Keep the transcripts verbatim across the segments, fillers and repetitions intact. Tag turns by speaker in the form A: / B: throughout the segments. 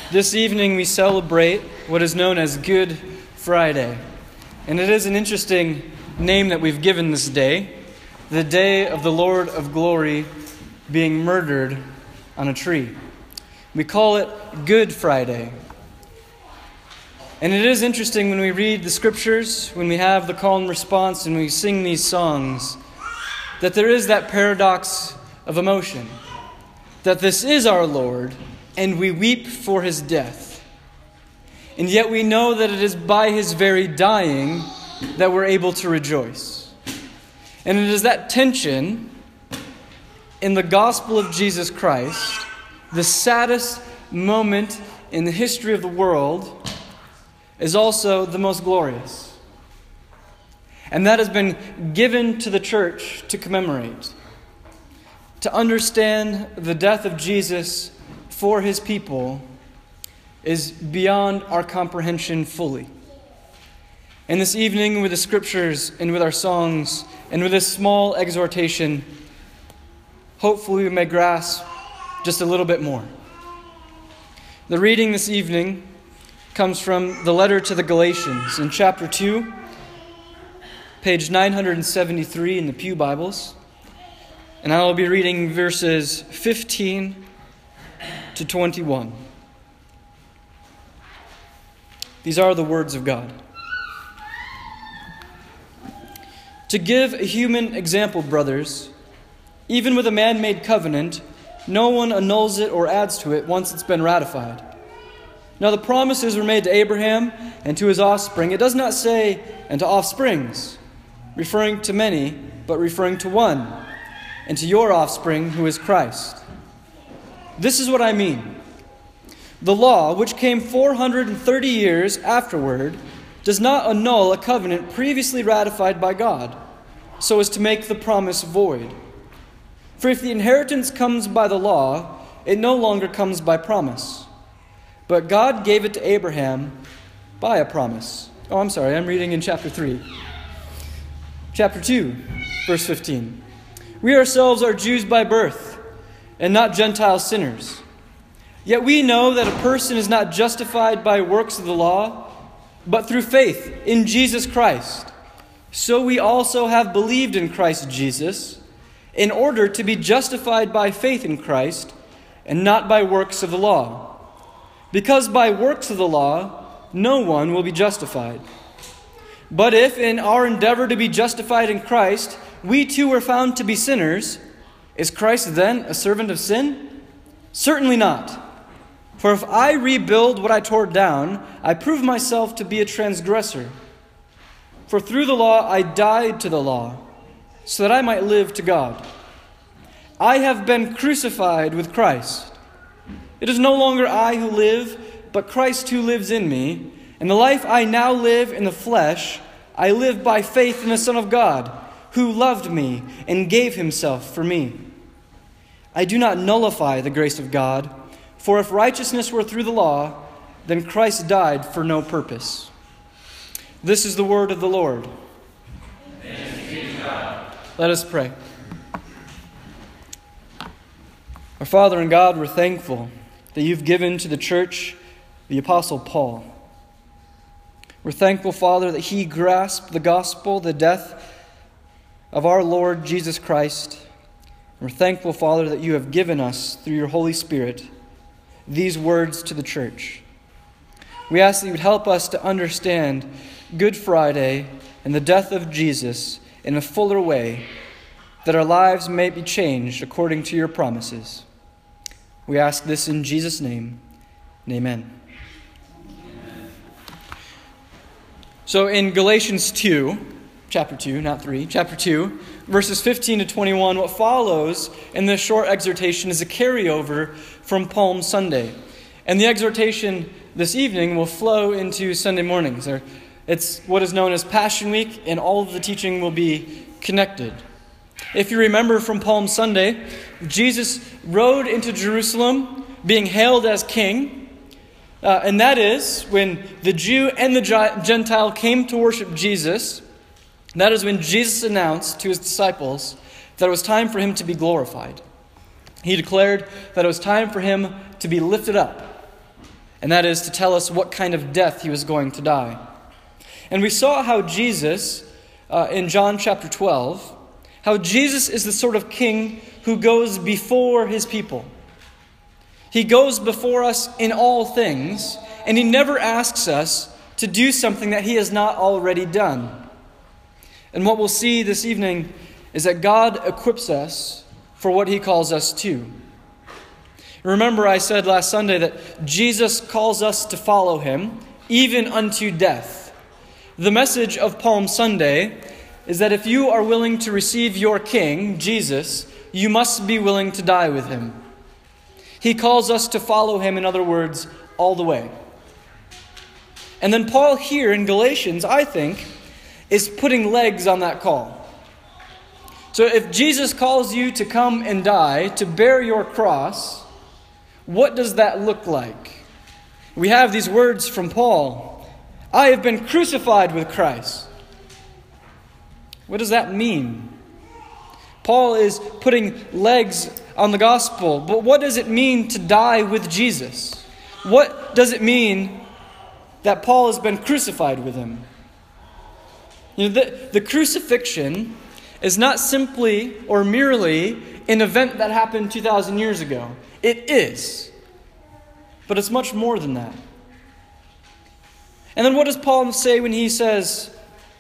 A: This evening we celebrate what is known as Good Friday. And it is an interesting name that we've given this day, the day of the Lord of Glory being murdered on a tree. We call it Good Friday. And it is interesting when we read the scriptures, when we have the call and response, and we sing these songs, that there is that paradox of emotion. That this is our Lord, and we weep for his death. And yet we know that it is by his very dying that we're able to rejoice. And it is that tension in the gospel of Jesus Christ, the saddest moment in the history of the world, is also the most glorious. And that has been given to the church to commemorate. To understand the death of Jesus for his people is beyond our comprehension fully. And this evening, with the scriptures and with our songs and with this small exhortation, hopefully we may grasp just a little bit more. The reading this evening comes from the letter to the Galatians in chapter two, page nine seventy-three in the Pew Bibles. And I will be reading verses fifteen to twenty-one. These are the words of God. To give a human example, brothers, even with a man-made covenant, no one annuls it or adds to it once it's been ratified. Now the promises were made to Abraham and to his offspring. It does not say, and to offsprings, referring to many, but referring to one, and to your offspring, who is Christ. This is what I mean. The law, which came four hundred thirty years afterward, does not annul a covenant previously ratified by God, so as to make the promise void. For if the inheritance comes by the law, it no longer comes by promise. But God gave it to Abraham by a promise. Oh, I'm sorry, I'm reading in chapter three. Chapter two, verse fifteen. We ourselves are Jews by birth, and not Gentile sinners. Yet we know that a person is not justified by works of the law, but through faith in Jesus Christ. So we also have believed in Christ Jesus, in order to be justified by faith in Christ, and not by works of the law. Because by works of the law, no one will be justified. But if in our endeavor to be justified in Christ, we too were found to be sinners, is Christ then a servant of sin? Certainly not. For if I rebuild what I tore down, I prove myself to be a transgressor. For through the law I died to the law, so that I might live to God. I have been crucified with Christ. It is no longer I who live, but Christ who lives in me. And the life I now live in the flesh, I live by faith in the Son of God, who loved me and gave himself for me. I do not nullify the grace of God, for if righteousness were through the law, then Christ died for no purpose. This is the word of the Lord.
B: Thanks be to God.
A: Let us pray. Our Father and God, we're thankful that you've given to the church the Apostle Paul. We're thankful, Father, that he grasped the gospel, the death of our Lord Jesus Christ. We're thankful, Father, that you have given us, through your Holy Spirit, these words to the church. We ask that you would help us to understand Good Friday and the death of Jesus in a fuller way, that our lives may be changed according to your promises. We ask this in Jesus' name, and amen.
B: Amen.
A: So in Galatians two, chapter two, not three, chapter two, verses fifteen to twenty-one, what follows in this short exhortation is a carryover from Palm Sunday. And the exhortation this evening will flow into Sunday mornings. It's what is known as Passion Week, and all of the teaching will be connected. If you remember from Palm Sunday, Jesus rode into Jerusalem being hailed as king. Uh, and that is when the Jew and the Gentile came to worship Jesus. That is when Jesus announced to his disciples that it was time for him to be glorified. He declared that it was time for him to be lifted up. and that is to tell us what kind of death he was going to die. And we saw how Jesus, uh, in John chapter twelve, how Jesus is the sort of king who goes before his people. He goes before us in all things, and he never asks us to do something that he has not already done. And what we'll see this evening is that God equips us for what he calls us to. Remember, I said last Sunday that Jesus calls us to follow him, even unto death. The message of Palm Sunday is that if you are willing to receive your King, Jesus, you must be willing to die with him. He calls us to follow him, in other words, all the way. And then Paul here in Galatians, I think, is putting legs on that call. So if Jesus calls you to come and die, to bear your cross, what does that look like? We have these words from Paul. I have been crucified with Christ. What does that mean? Paul is putting legs on the gospel, but what does it mean to die with Jesus? What does it mean that Paul has been crucified with him? You know, the, the crucifixion is not simply or merely an event that happened two thousand years ago. It is. But it's much more than that. And then what does Paul say when he says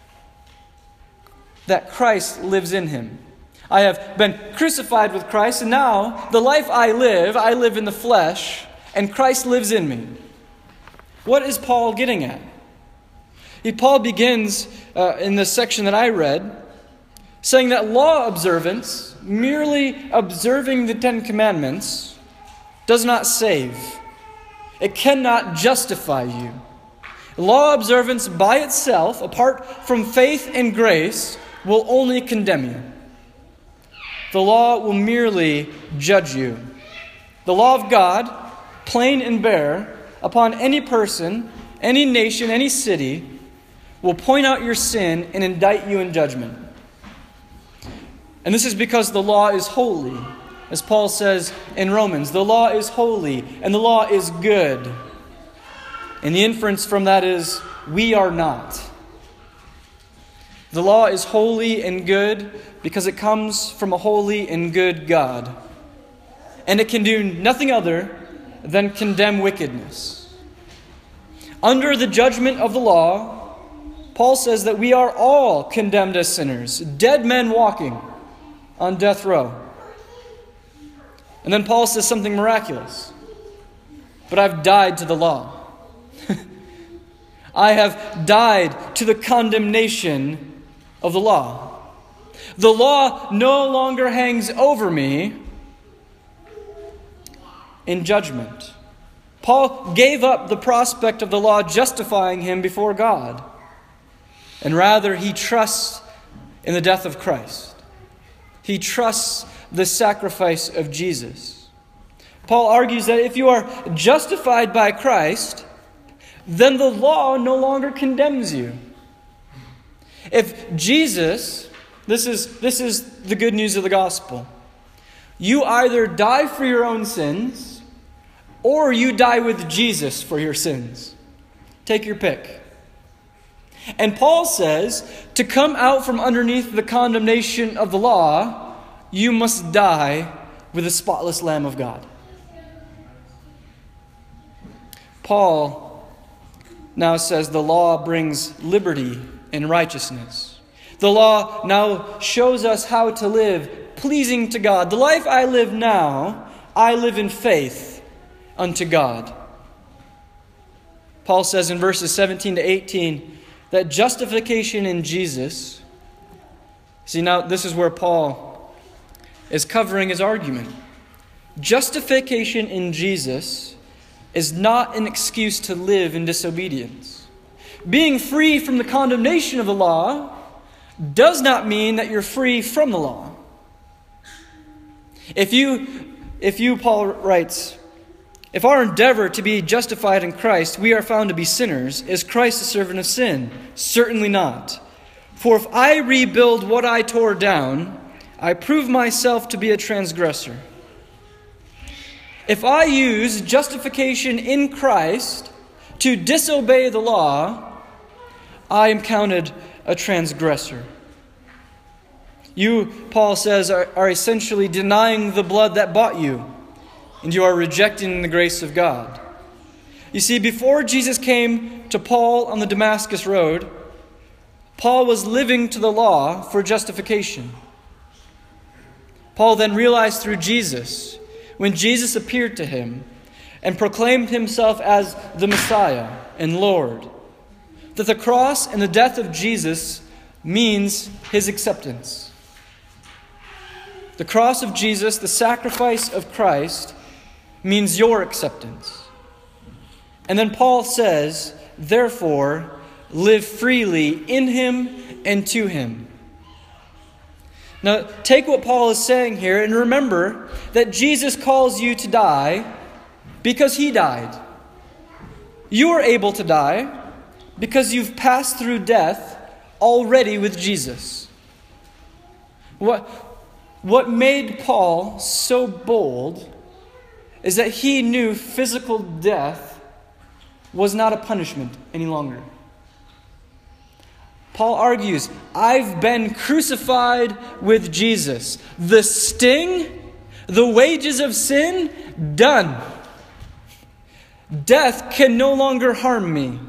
A: that Christ lives in him? I have been crucified with Christ, and now the life I live, I live in the flesh, and Christ lives in me. What is Paul getting at? He, Paul begins uh, in the section that I read, saying that law observance, merely observing the Ten Commandments, does not save. It cannot justify you. Law observance by itself, apart from faith and grace, will only condemn you. The law will merely judge you. The law of God, plain and bare, upon any person, any nation, any city, will point out your sin and indict you in judgment. And this is because the law is holy. As Paul says in Romans, the law is holy and the law is good. And the inference from that is, we are not. The law is holy and good because it comes from a holy and good God. And it can do nothing other than condemn wickedness. Under the judgment of the law, Paul says that we are all condemned as sinners, dead men walking on death row. And then Paul says something miraculous. But I've died to the law. I have died to the condemnation of the law. The law no longer hangs over me in judgment. Paul gave up the prospect of the law justifying him before God. And rather, he trusts in the death of Christ. He trusts the sacrifice of Jesus. Paul argues that if you are justified by Christ, then the law no longer condemns you. If Jesus, this is, this is the good news of the gospel. You either die for your own sins, or you die with Jesus for your sins. Take your pick. And Paul says, to come out from underneath the condemnation of the law, you must die with the spotless Lamb of God. Paul now says the law brings liberty and righteousness. The law now shows us how to live pleasing to God. The life I live now, I live in faith unto God. Paul says in verses seventeen to eighteen that justification in Jesus, see now this is where Paul is covering his argument. Justification in Jesus is not an excuse to live in disobedience. Being free from the condemnation of the law does not mean that you're free from the law. If you, if you, Paul writes, if our endeavor to be justified in Christ, we are found to be sinners, is Christ a servant of sin? Certainly not. For if I rebuild what I tore down, I prove myself to be a transgressor. If I use justification in Christ to disobey the law, I am counted a transgressor. You, Paul says, are, are essentially denying the blood that bought you, and you are rejecting the grace of God. You see, before Jesus came to Paul on the Damascus Road, Paul was living to the law for justification. Paul then realized through Jesus, when Jesus appeared to him and proclaimed himself as the Messiah and Lord, that the cross and the death of Jesus means his acceptance. The cross of Jesus, the sacrifice of Christ, means your acceptance. And then Paul says, therefore, live freely in him and to him. Now, take what Paul is saying here and remember that Jesus calls you to die because he died. You are able to die because you've passed through death already with Jesus. What, what made Paul so bold is that he knew physical death was not a punishment any longer. Paul argues, I've been crucified with Jesus. The sting, the wages of sin, done. Death can no longer harm me.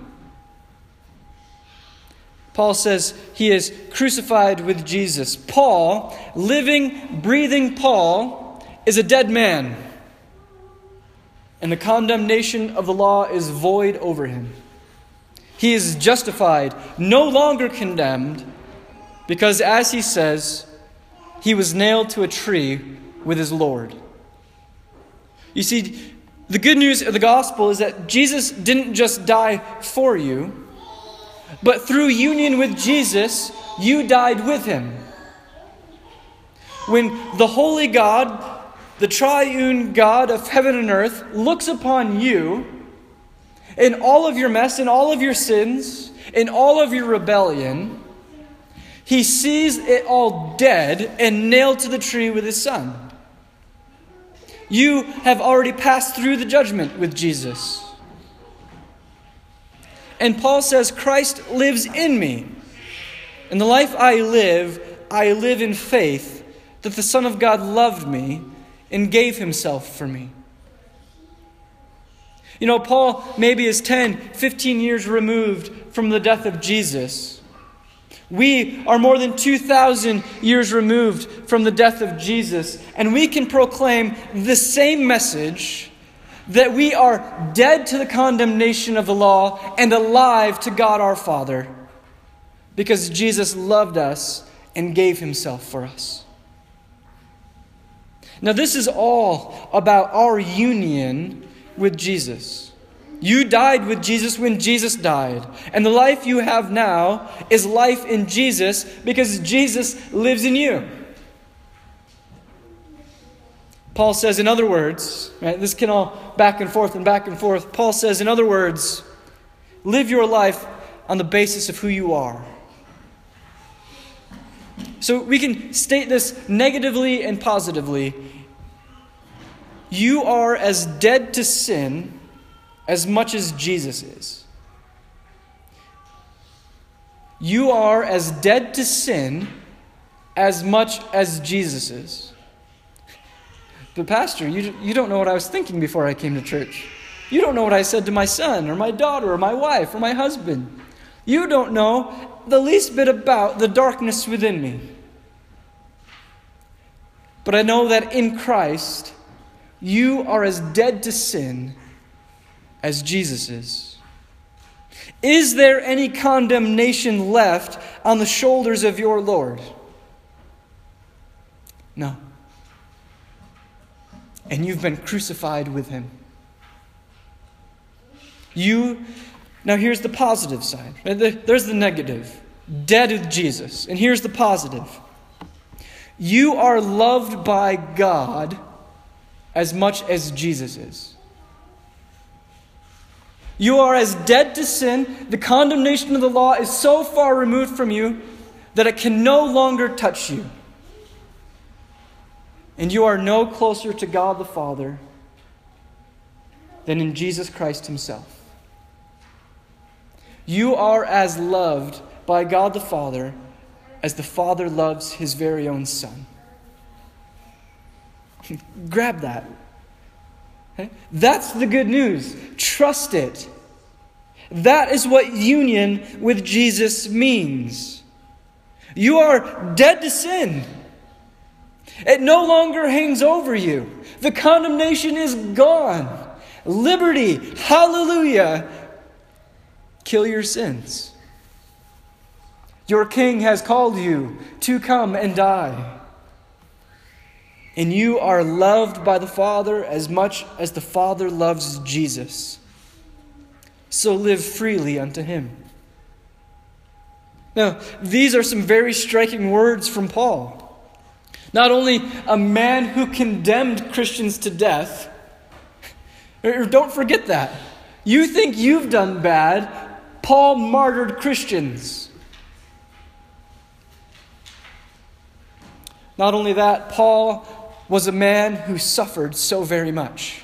A: Paul says he is crucified with Jesus. Paul, living, breathing Paul, is a dead man. And the condemnation of the law is void over him. He is justified, no longer condemned, because as he says, he was nailed to a tree with his Lord. You see, the good news of the gospel is that Jesus didn't just die for you, but through union with Jesus, you died with him. When the holy God, the triune God of heaven and earth, looks upon you, in all of your mess, in all of your sins, in all of your rebellion, he sees it all dead and nailed to the tree with his Son. You have already passed through the judgment with Jesus. And Paul says, Christ lives in me. And the life I live, I live in faith that the Son of God loved me and gave himself for me. You know, Paul maybe is ten, fifteen years removed from the death of Jesus. We are more than two thousand years removed from the death of Jesus. And we can proclaim the same message, that we are dead to the condemnation of the law and alive to God our Father, because Jesus loved us and gave himself for us. Now, this is all about our union with Jesus. You died with Jesus when Jesus died. And the life you have now is life in Jesus because Jesus lives in you. Paul says, in other words, right, this can all back and forth and back and forth. Paul says, in other words, live your life on the basis of who you are. So we can state this negatively and positively. You are as dead to sin as much as Jesus is. You are as dead to sin as much as Jesus is. But Pastor, you, you don't know what I was thinking before I came to church. You don't know what I said to my son or my daughter or my wife or my husband. You don't know the least bit about the darkness within me. But I know that in Christ, you are as dead to sin as Jesus is. Is there any condemnation left on the shoulders of your Lord? No. And you've been crucified with him. You, now here's the positive side. There's the negative. Dead with Jesus. And here's the positive. You are loved by God as much as Jesus is. You are as dead to sin. The condemnation of the law is so far removed from you that it can no longer touch you. And you are no closer to God the Father than in Jesus Christ himself. You are as loved by God the Father as the Father loves his very own Son. Grab that. Okay? That's the good news. Trust it. That is what union with Jesus means. You are dead to sin. It no longer hangs over you. The condemnation is gone. Liberty, hallelujah. Kill your sins. Your King has called you to come and die. And you are loved by the Father as much as the Father loves Jesus. So live freely unto him. Now, these are some very striking words from Paul. Not only a man who condemned Christians to death. Don't forget that. You think you've done bad. Paul martyred Christians. Not only that, Paul was a man who suffered so very much.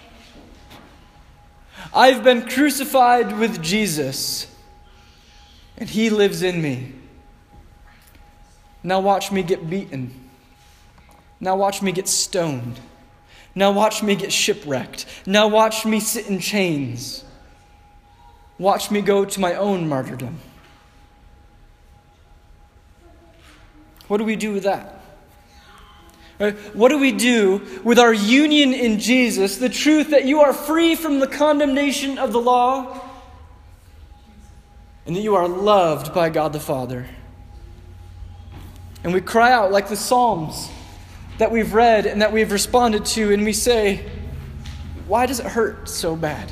A: I've been crucified with Jesus, and he lives in me. Now watch me get beaten. Now watch me get stoned. Now watch me get shipwrecked. Now watch me sit in chains. Watch me go to my own martyrdom. What do we do with that? Right? What do we do with our union in Jesus, the truth that you are free from the condemnation of the law and that you are loved by God the Father? And we cry out like the Psalms that we've read and that we've responded to, and we say, why does it hurt so bad?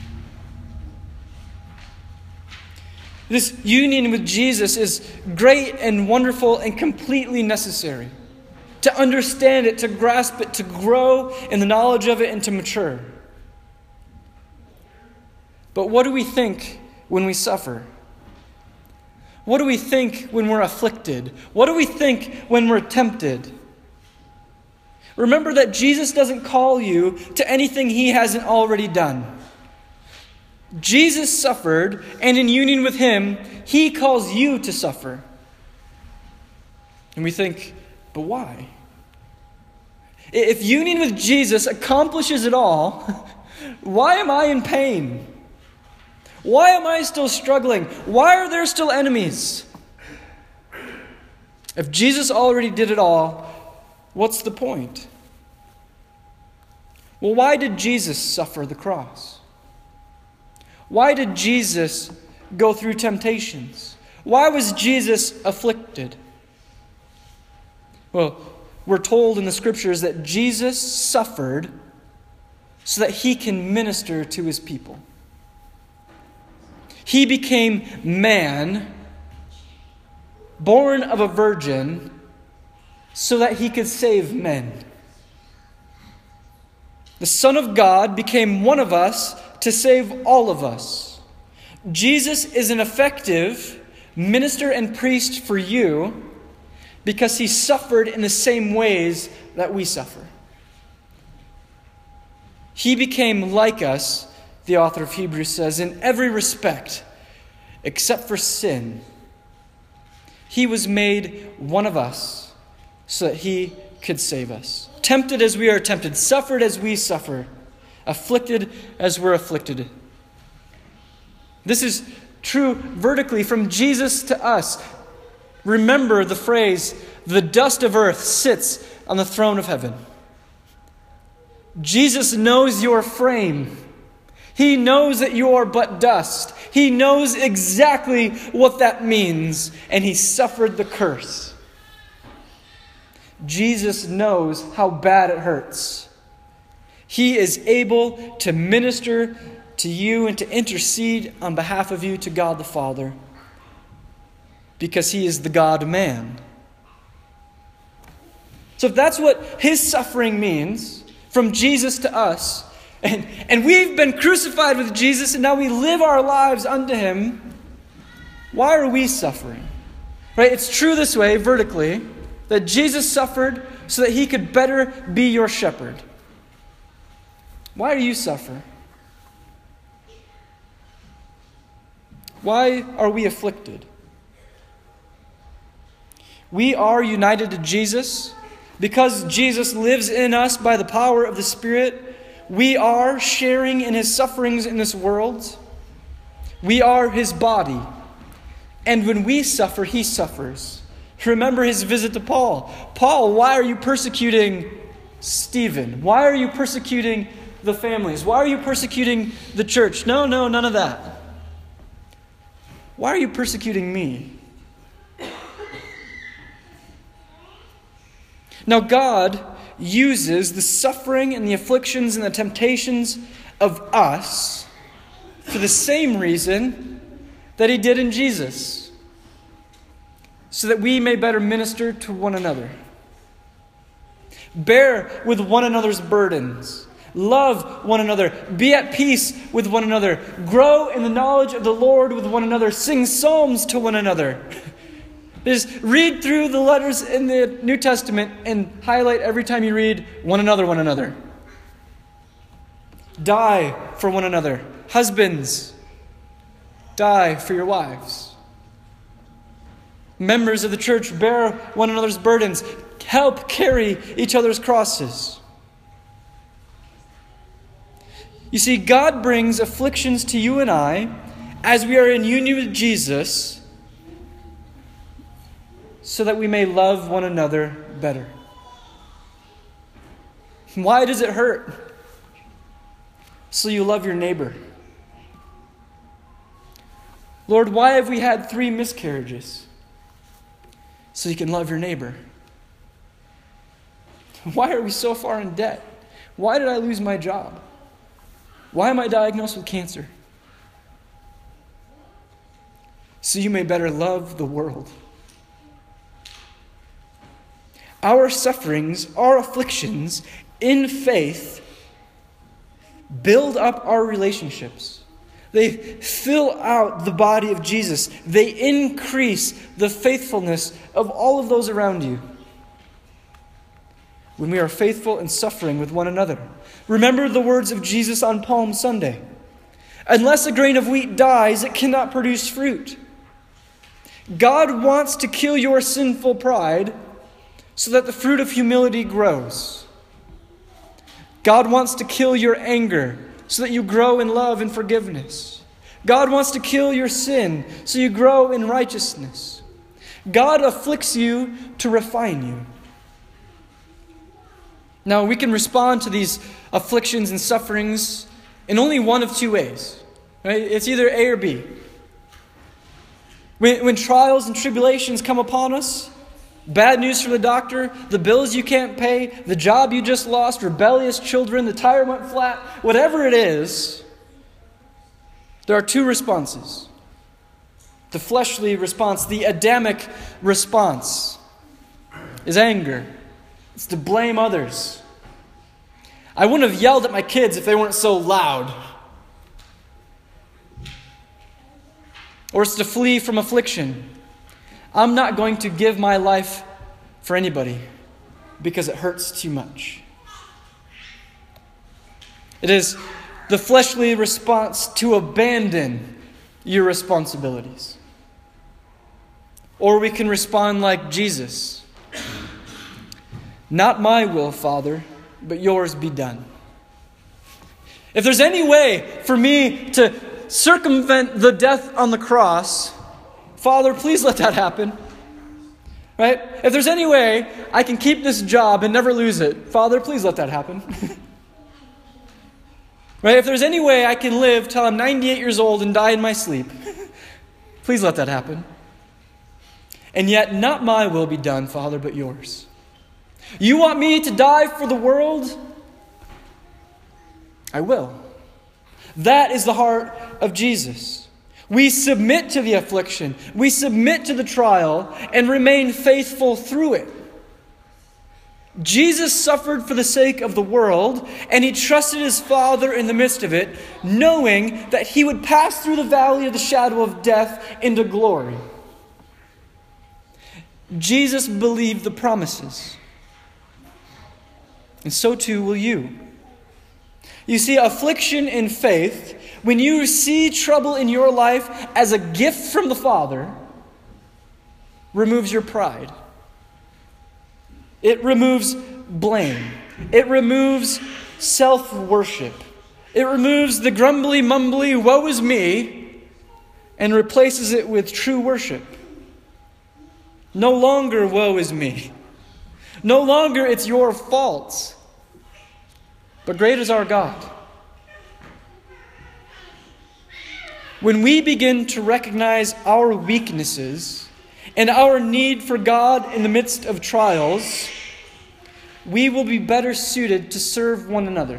A: This union with Jesus is great and wonderful and completely necessary. To understand it, to grasp it, to grow in the knowledge of it, and to mature. But what do we think when we suffer? What do we think when we're afflicted? What do we think when we're tempted? Remember that Jesus doesn't call you to anything he hasn't already done. Jesus suffered, and in union with him, he calls you to suffer. And we think, but why? If union with Jesus accomplishes it all, why am I in pain? Why am I still struggling? Why are there still enemies? If Jesus already did it all, what's the point? Well, why did Jesus suffer the cross? Why did Jesus go through temptations? Why was Jesus afflicted? Well, we're told in the Scriptures that Jesus suffered so that he can minister to his people. He became man, born of a virgin, so that he could save men. The Son of God became one of us to save all of us. Jesus is an effective minister and priest for you because he suffered in the same ways that we suffer. He became like us, the author of Hebrews says, in every respect, except for sin. He was made one of us so that he could save us. Tempted as we are tempted, suffered as we suffer, afflicted as we're afflicted. This is true vertically from Jesus to us. Remember the phrase, the dust of earth sits on the throne of heaven. Jesus knows your frame. He knows that you are but dust. He knows exactly what that means, and he suffered the curse. Jesus knows how bad it hurts. He is able to minister to you and to intercede on behalf of you to God the Father, because he is the God-man. So if that's what his suffering means, from Jesus to us, and, and we've been crucified with Jesus and now we live our lives unto him, why are we suffering? Right? It's true this way, vertically, that Jesus suffered so that he could better be your shepherd. Why do you suffer? Why are we afflicted? We are united to Jesus. Because Jesus lives in us by the power of the Spirit, we are sharing in his sufferings in this world. We are his body. And when we suffer, he suffers. Remember his visit to Paul. Paul, why are you persecuting Stephen? Why are you persecuting the families? Why are you persecuting the church? No, no, none of that. Why are you persecuting me? Now God uses the suffering and the afflictions and the temptations of us for the same reason that he did in Jesus, so that we may better minister to one another. Bear with one another's burdens. Love one another. Be at peace with one another. Grow in the knowledge of the Lord with one another. Sing psalms to one another. Just read through the letters in the New Testament and highlight every time you read one another, one another. Die for one another. Husbands, die for your wives. Members of the church, bear one another's burdens. Help carry each other's crosses. You see, God brings afflictions to you and I as we are in union with Jesus, so that we may love one another better. Why does it hurt? So you love your neighbor. Lord, why have we had three miscarriages? So you can love your neighbor. Why are we so far in debt? Why did I lose my job? Why am I diagnosed with cancer? So you may better love the world. Our sufferings, our afflictions, in faith, build up our relationships. They fill out the body of Jesus. They increase the faithfulness of all of those around you. When we are faithful in suffering with one another. Remember the words of Jesus on Palm Sunday. Unless a grain of wheat dies, it cannot produce fruit. God wants to kill your sinful pride so that the fruit of humility grows. God wants to kill your anger so that you grow in love and forgiveness. God wants to kill your sin so you grow in righteousness. God afflicts you to refine you. Now, we can respond to these afflictions and sufferings in only one of two ways. Right? It's either A or B. When, when trials and tribulations come upon us, bad news from the doctor, the bills you can't pay, the job you just lost, rebellious children, the tire went flat, whatever it is, there are two responses. The fleshly response, the Adamic response, is anger. It's to blame others. I wouldn't have yelled at my kids if they weren't so loud. Or it's to flee from affliction. I'm not going to give my life for anybody because it hurts too much. It is the fleshly response to abandon your responsibilities. Or we can respond like Jesus. Not my will, Father, but yours be done. If there's any way for me to circumvent the death on the cross, Father, please let that happen. Right? If there's any way I can keep this job and never lose it, Father, please let that happen. Right? If there's any way I can live till I'm ninety-eight years old and die in my sleep, please let that happen. And yet, not my will be done, Father, but yours. You want me to die for the world? I will. That is the heart of Jesus. We submit to the affliction. We submit to the trial and remain faithful through it. Jesus suffered for the sake of the world, and he trusted his Father in the midst of it, knowing that he would pass through the valley of the shadow of death into glory. Jesus believed the promises. And so too will you. You see, affliction in faith when you see trouble in your life as a gift from the Father, removes your pride. It removes blame. It removes self-worship. It removes the grumbly, mumbly, woe is me, and replaces it with true worship. No longer woe is me. No longer it's your fault. But great is our God. When we begin to recognize our weaknesses and our need for God in the midst of trials, we will be better suited to serve one another.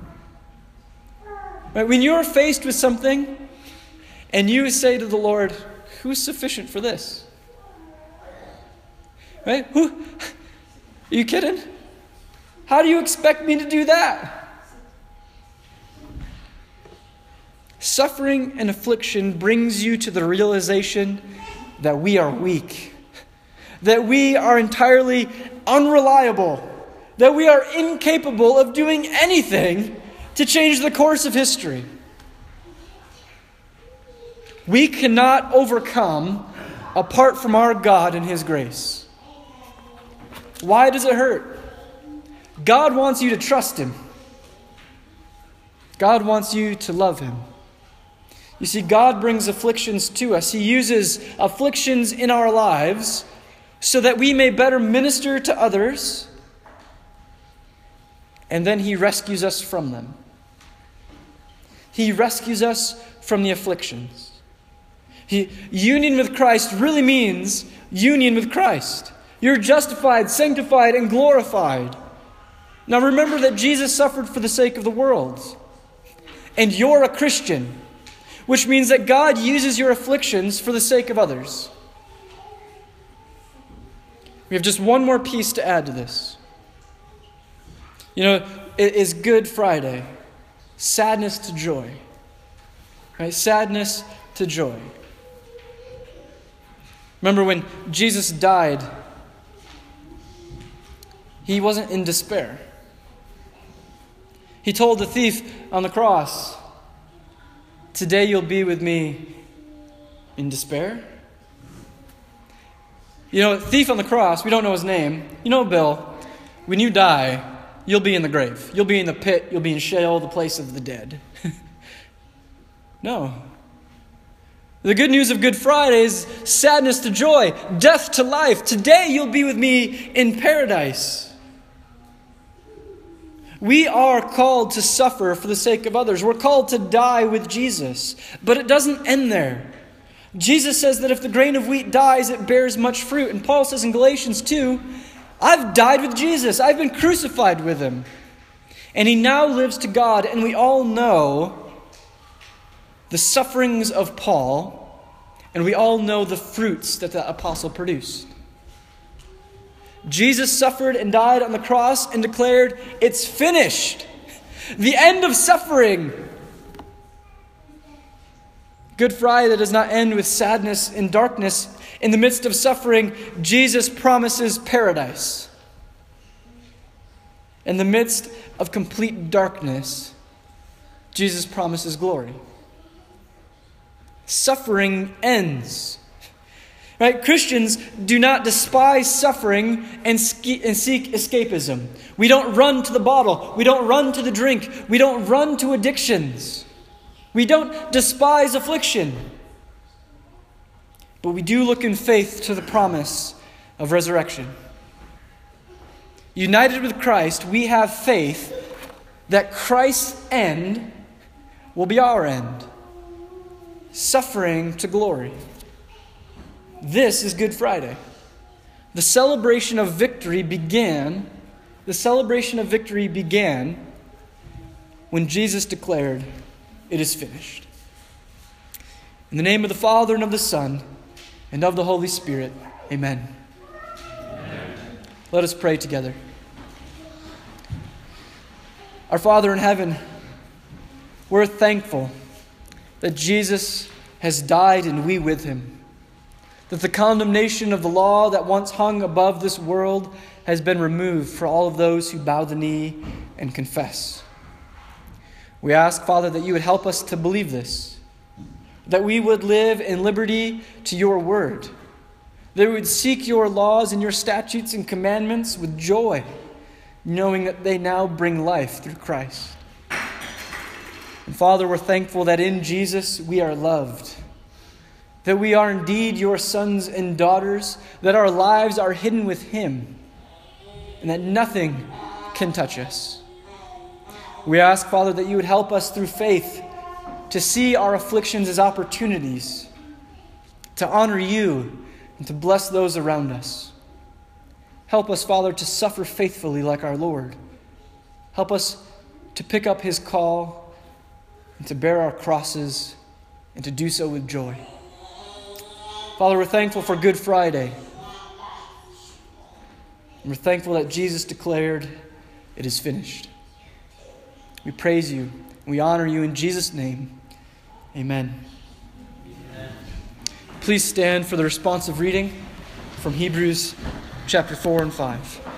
A: Right? When you're faced with something and you say to the Lord, who's sufficient for this? Right? Who? Are you kidding? How do you expect me to do that? Suffering and affliction brings you to the realization that we are weak, that we are entirely unreliable, that we are incapable of doing anything to change the course of history. We cannot overcome apart from our God and His grace. Why does it hurt? God wants you to trust Him. God wants you to love Him. You see, God brings afflictions to us. He uses afflictions in our lives so that we may better minister to others, and then He rescues us from them. He rescues us from the afflictions. He, union with Christ really means union with Christ. You're justified, sanctified, and glorified. Now remember that Jesus suffered for the sake of the world. And you're a Christian, which means that God uses your afflictions for the sake of others. We have just one more piece to add to this. You know, it is Good Friday. Sadness to joy. Right? Sadness to joy. Remember when Jesus died, He wasn't in despair. He told the thief on the cross, today you'll be with me in despair. You know, thief on the cross, we don't know his name. You know, Bill, when you die, you'll be in the grave. You'll be in the pit. You'll be in Sheol, the place of the dead. No. The good news of Good Friday is sadness to joy, death to life. Today you'll be with me in paradise. We are called to suffer for the sake of others. We're called to die with Jesus. But it doesn't end there. Jesus says that if the grain of wheat dies, it bears much fruit. And Paul says in Galatians two, I've died with Jesus. I've been crucified with Him. And He now lives to God. And we all know the sufferings of Paul. And we all know the fruits that the apostle produced. Jesus suffered and died on the cross and declared, it's finished. The end of suffering. Good Friday does not end with sadness and darkness. In the midst of suffering, Jesus promises paradise. In the midst of complete darkness, Jesus promises glory. Suffering ends. Right? Christians do not despise suffering and, ske- and seek escapism. We don't run to the bottle. We don't run to the drink. We don't run to addictions. We don't despise affliction. But we do look in faith to the promise of resurrection. United with Christ, we have faith that Christ's end will be our end. Suffering to glory. This is Good Friday. The celebration of victory began, the celebration of victory began when Jesus declared, it is finished. In the name of the Father and of the Son and of the Holy Spirit, amen. Amen. Let us pray together. Our Father in heaven, we're thankful that Jesus has died and we with Him. That the condemnation of the law that once hung above this world has been removed for all of those who bow the knee and confess. We ask, Father, that you would help us to believe this, that we would live in liberty to your word, that we would seek your laws and your statutes and commandments with joy, knowing that they now bring life through Christ. And Father, we're thankful that in Jesus we are loved, that we are indeed your sons and daughters, that our lives are hidden with him, and that nothing can touch us. We ask, Father, that you would help us through faith to see our afflictions as opportunities to honor you and to bless those around us. Help us, Father, to suffer faithfully like our Lord. Help us to pick up his call and to bear our crosses and to do so with joy. Father, we're thankful for Good Friday. And we're thankful that Jesus declared, "It is finished." We praise you and we honor you in Jesus' name. Amen. Amen. Please stand for the responsive reading from Hebrews chapter four and five.